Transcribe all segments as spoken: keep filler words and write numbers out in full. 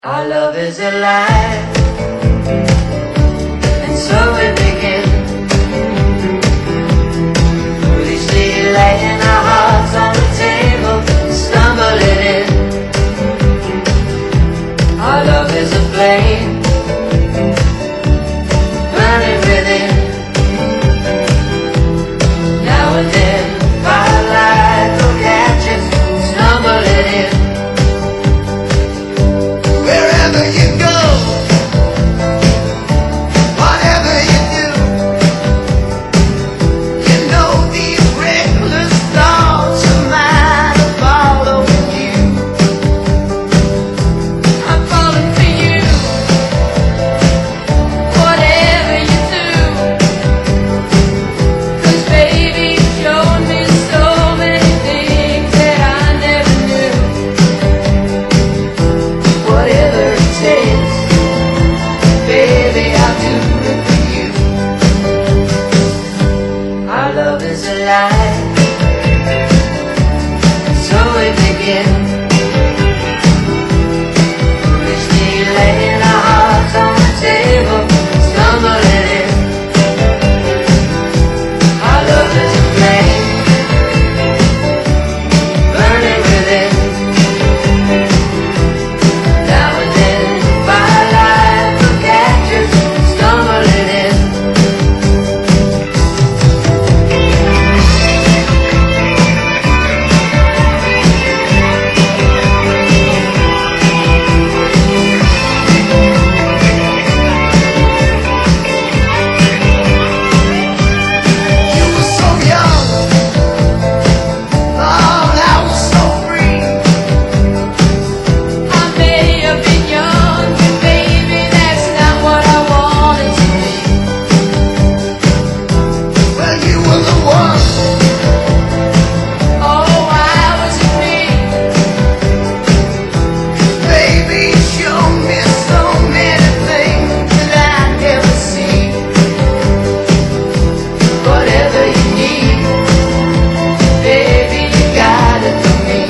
Our love is alive, and so we begin, foolishly laying our hearts on the table, stumbling in. Our love is a flame, burning within. Now and then, firelight will catch us, stumbling in. Wherever you go, whatever you do, you know these reckless thoughts of mine are following you. I'm falling for you, whatever you do, 'cause baby you showed me so many things that I never knew. Whatever it takes, baby, I'll do it for you. Our love is alive, so we begin, foolishly laying our hearts on the table, stumbling in. Our love is a flame, burning within. Now and then, firelight will catch us, stumbling in. You were so young, thought I was so free. I may have been young, but baby, that's not what I wanted to be. Well, you were the one. Oh, I was free. Baby, you showed me so many things that I'd never seen. Whatever you need, baby, you got it for me.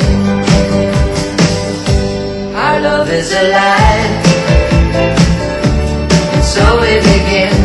Our love is alive, and so we begin,